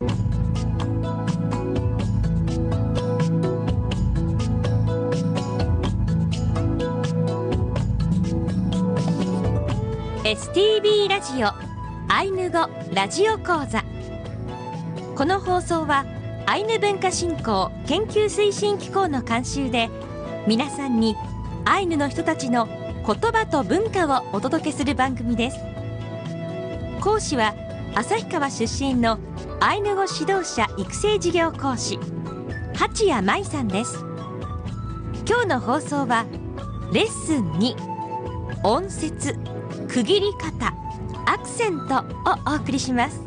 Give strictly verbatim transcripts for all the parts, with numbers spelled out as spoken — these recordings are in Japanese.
エスティービー ラジオアイヌ語ラジオ講座。この放送はアイヌ文化振興研究推進機構の監修で、皆さんにアイヌの人たちの言葉と文化をお届けする番組です。講師は旭川出身のアイヌ語指導者育成事業講師八谷舞さんです。今日の放送はレッスンに音節、区切り方、アクセントをお送りします。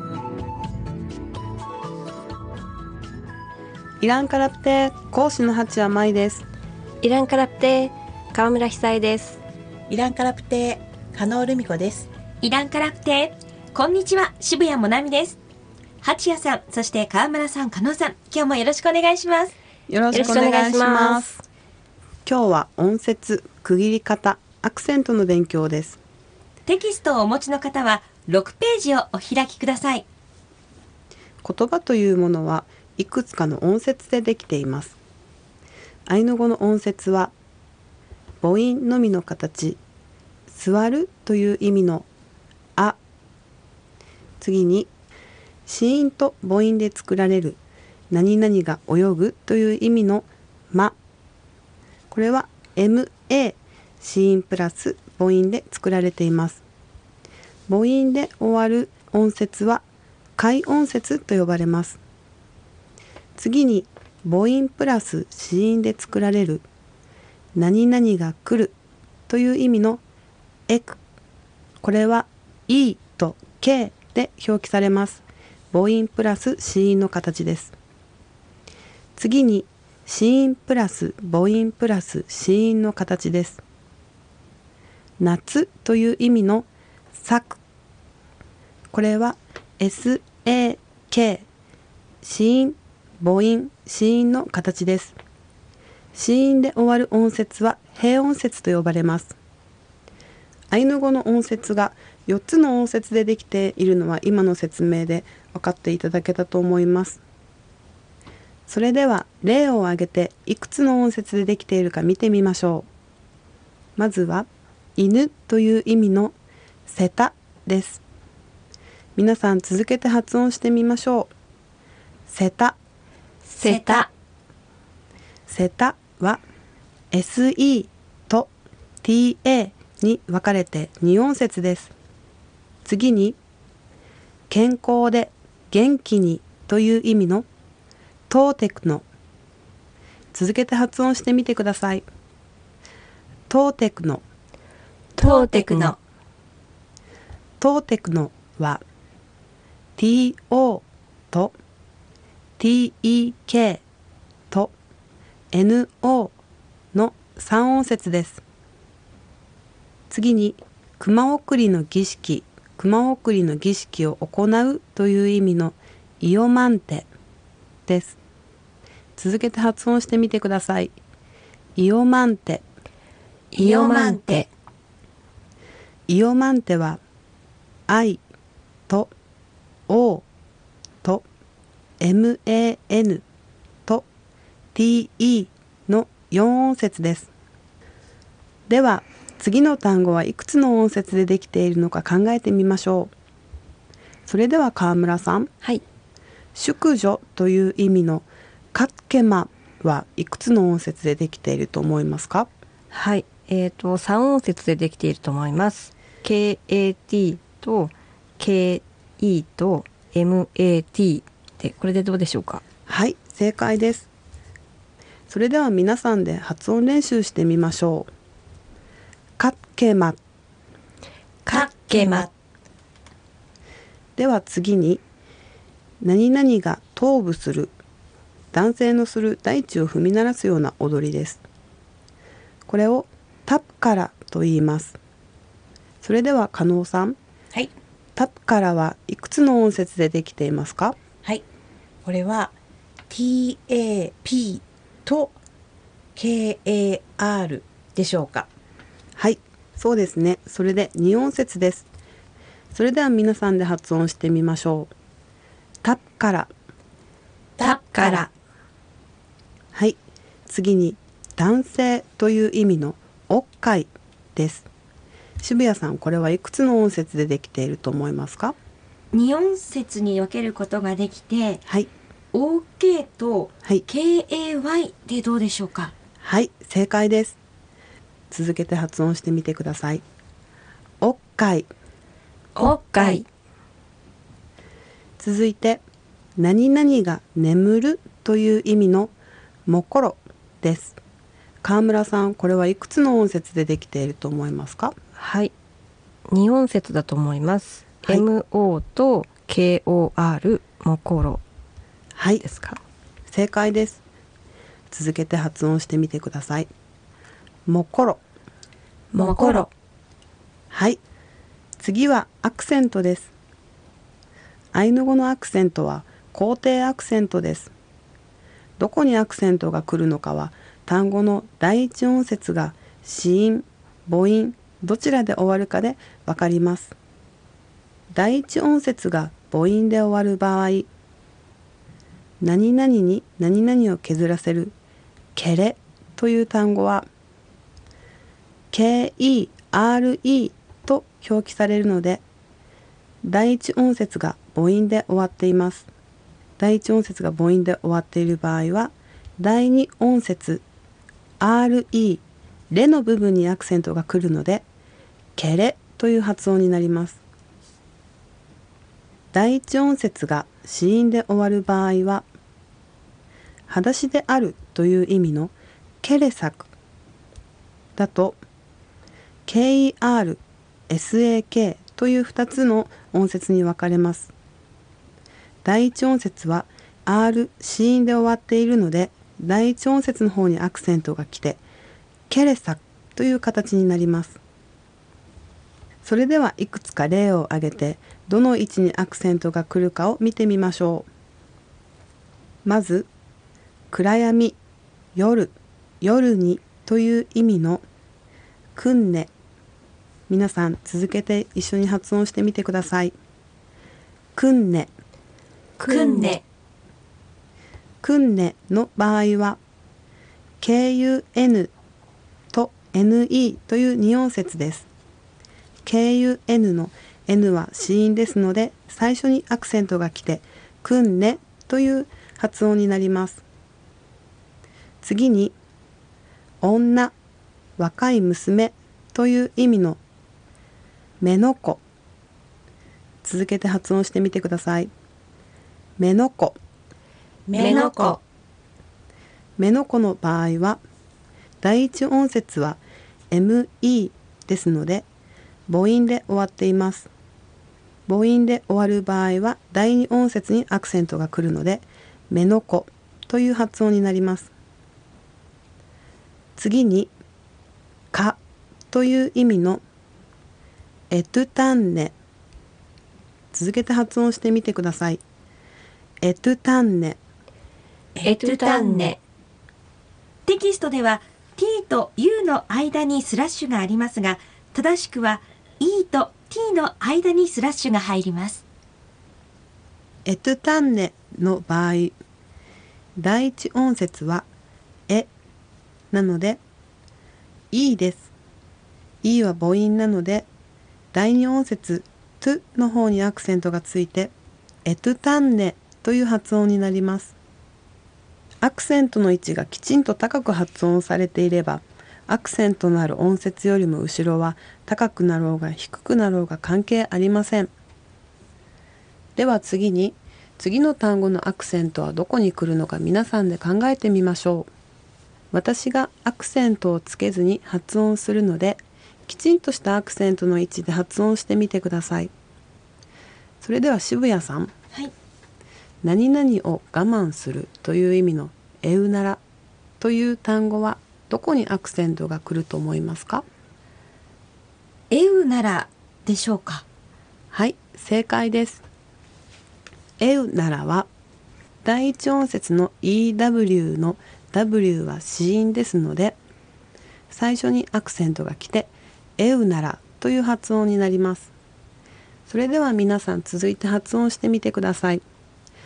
イランカラプテ講師の八谷舞です。 イランカラプテ川村久恵です。 イランカラプテ加納留美子です。 イランカラプテこんにちは、渋谷もなみです。八谷さん、そして川村さん、加納さん、今日もよろしくお願いします。 よろしくお願いします。今日は音節、区切り方、アクセントの勉強です。 テキストをお持ちの方はろくページをお開きください。 言葉というものはいくつかの音節でできています。アイヌ語の音節は母音のみの形、座るという意味のあ、次に子音と母音で作られる何々が泳ぐという意味のま、これは エムエー、子音プラス母音で作られています。母音で終わる音節は解音節と呼ばれます。次に母音プラス子音で作られる何々が来るという意味のエク、これは E と K で表記されます。母音プラス子音の形です。次に子音プラス母音プラス子音の形です。夏という意味の咲く、これは エスエーケー、子音、母音、子音の形です。子音で終わる音節は平音節と呼ばれます。アイヌ語の音節がよっつの音節でできているのは今の説明で分かっていただけたと思います。それでは例を挙げていくつの音節でできているか見てみましょう。まずは犬という意味のセタです。皆さん続けて発音してみましょう。セタ、 セタ。 セタは エスイー と ティーエー に分かれてに音節です。次に健康で元気にという意味のトーテクノ、続けて発音してみてください。トーテクノ、 トーテクノ。 トーテクノは ティーオー と ティーイーケー と エヌオー のさん音節です。次に熊送りの儀式、熊送りの儀式を行うという意味のイオマンテです。続けて発音してみてください。イオマンテ、 イオマンテ。 イオマンテは I と O と エムエーエヌ と ティーイー のよん音節です。では次の単語はいくつの音節でできているのか考えてみましょう。それでは川村さん、 はい、 淑女という意味のカッケマはいくつの音節でできていると思いますか？ はい、えーとさん音節でできていると思います。 ケーエーティー と ケーイー と エムエーティー で、これでどうでしょうか？ はい、正解です。それでは皆さんで発音練習してみましょう。カッケマ、 カッケマ。 では次に何々が頭部する、男性のする大地を踏み鳴らすような踊りです。これをタプカラと言います。それでは加納さん、 はい、 タプカラはいくつの音節でできていますか？ はい、これは ティーエーピー と ケーエーアール でしょうか？ はい、そうですね。それでに音節です。それでは皆さんで発音してみましょう。 たからたからはい、次に男性という意味のおっかいです。渋谷さん、これはいくつの音節でできていると思いますか？ に音節に分けることができて、 はい、 オーケー とはい、 ケーエーワイ でどうでしょうか？ はい、正解です。続けて発音してみてください。おっかい。 おっかい。 続いて、何々が眠るという意味のもころです。川村さん、これはいくつの音節でできていると思いますか？ はい。に音節だと思います。 はい、 エムオー と ケーオーアール もころはい、 ですか？ 正解です。続けて発音してみてください。もころ。 もころ。 はい。次はアクセントです。アイヌ語のアクセントは肯定アクセントです。どこにアクセントが来るのかは単語の第一音節が子音、母音、どちらで終わるかでわかります。第一音節が母音で終わる場合、何々に何々を削らせるけれという単語は ケーイーアールイー と表記されるので、第一音節が母音で終わっています。第一音節が母音で終わっている場合は、第二音節 アールイー レの部分にアクセントが来るので、けれという発音になります。第一音節が子音で終わる場合は、裸足であるという意味のケレサクだと ケーイーアールエスエーケー というふたつの音節に分かれます。第一音節は R 子音で終わっているので、第一音節の方にアクセントが来てケレサクという形になります。それではいくつか例を挙げて、どの位置にアクセントが来るかを見てみましょう。まず暗闇、夜、夜にという意味のくんね。皆さん続けて一緒に発音してみてください。くんね。 くんね。 くんねの場合は ケーユーエヌ と エヌイー というに音節です。ケーユーエヌ の N は子音ですので、最初にアクセントが来てくんねという発音になります。次に女、若い娘という意味のめのこ。続けて発音してみてください。めのこ。 めのこ。 めのこの場合は第一音節は エムイー ですので母音で終わっています。母音で終わる場合は第二音節にアクセントが来るのでめのこという発音になります。次にかという意味のエトゥタンネ。続けて発音してみてください。エトゥタンネ。 エトゥタンネ。テキストでは T と U の間にスラッシュがありますが、正しくは E と T の間にスラッシュが入ります。 エトゥタンネの場合、第一音節はえなので E です。E は母音なので第二音節 トゥ の方にアクセントがついてエトゥタンネという発音になります。アクセントの位置がきちんと高く発音されていれば、アクセントのある音節よりも後ろは高くなろうが低くなろうが関係ありません。では次に、次の単語のアクセントはどこに来るのか皆さんで考えてみましょう。私がアクセントをつけずに発音するので、きちんとしたアクセントの位置で発音してみてください。それでは渋谷さん。 はい。 何々を我慢するという意味のえうならという単語はどこにアクセントが来ると思いますか？ えうならでしょうか？ はい、正解です。えうならは第一音節の イーダブリュー の W は子音ですので、最初にアクセントが来てえうならという発音になります。それでは皆さん続いて発音してみてください。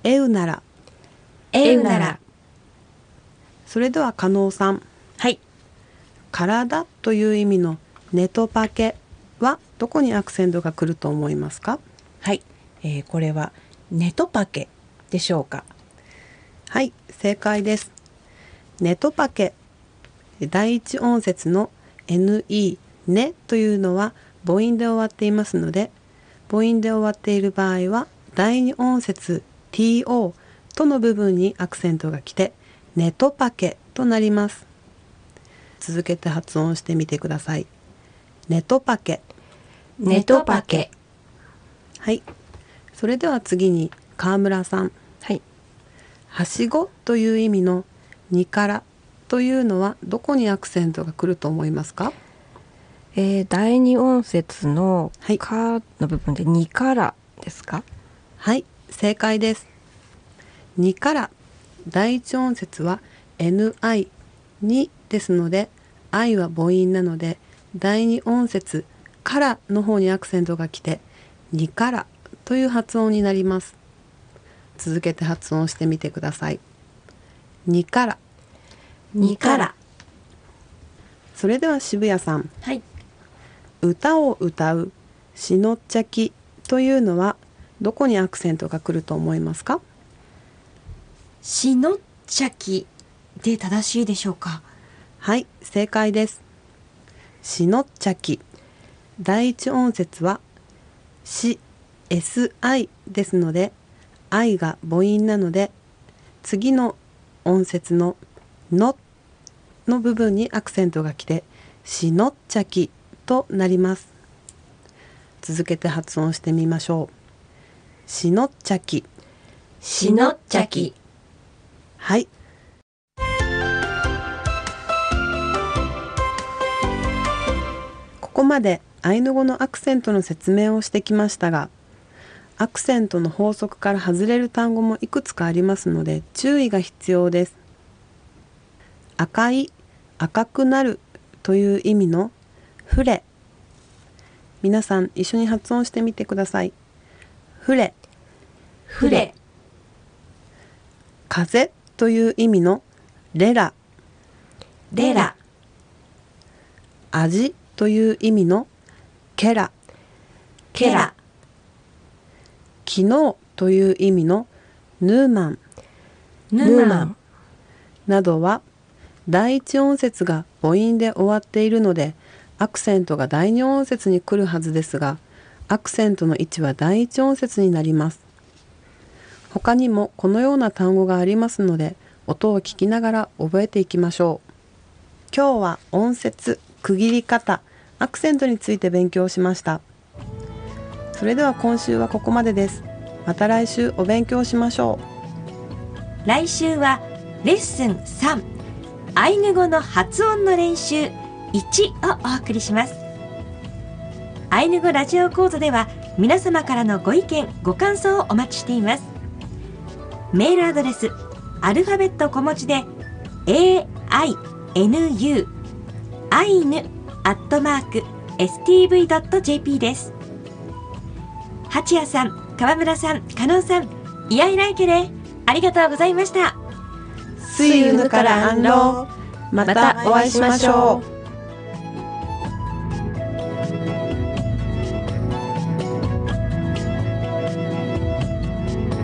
えうなら。 えうなら。 それでは加納さん。 はい。 体という意味のネトパケはどこにアクセントが来ると思いますか？ はい、えー、これはネトパケでしょうか？ はい、正解です。ネトパケ、第一音節の エヌイー、ねというのは母音で終わっていますので、母音で終わっている場合は第二音節 ティーオー との部分にアクセントが来てネトパケとなります。続けて発音してみてください。ネトパケ。 ネトパケ。 はい。それでは次に川村さん。 はい。 はしごという意味のにからというのはどこにアクセントが来ると思いますか？ えー、第二音節のはいかの部分でにからですか？ はい、正解です。にから第一音節は エヌアイ にですので、I は母音なので第二音節からの方にアクセントが来てにからという発音になります。続けて発音してみてください。にから。 にから。 それでは渋谷さん。 はい。 歌を歌うしのっちゃきというのはどこにアクセントが来ると思いますか？ しのっちゃきで正しいでしょうか？ はい、正解です。しのっちゃき。第一音節はし、エスアイ ですので、I が母音なので、次の音節ののの部分にアクセントが来て、しのっちゃきとなります。続けて発音してみましょう。しのっちゃき。 しのっちゃき。 はい。ここまでアイヌ語のアクセントの説明をしてきましたが、アクセントの法則から外れる単語もいくつかありますので注意が必要です。赤い、赤くなるという意味のフレ。皆さん一緒に発音してみてください。フレ。 フレ。 風という意味のレラ。 レラ。 味という意味のケラ。 ケラ。 昨日という意味のヌーマン。 ヌーマン。 などは第一音節が母音で終わっているのでアクセントが第二音節に来るはずですが、アクセントの位置は第一音節になります。他にもこのような単語がありますので音を聞きながら覚えていきましょう。今日は音節、区切り方、アクセントについて勉強しました。それでは今週はここまでです。また来週お勉強しましょう。来週はレッスンさん、アイヌ語の発音の練習いちをお送りします。アイヌ語ラジオ講座では皆様からのご意見ご感想をお待ちしています。メールアドレスアルファベット小文字で エーアイエヌユー アイヌアットマーク エスティーブイドットジェーピー です。八谷さん、川村さん、加納さん、イヤイライケレありがとうございました。 う。スイユヌからアンロー。またお会いしましょう。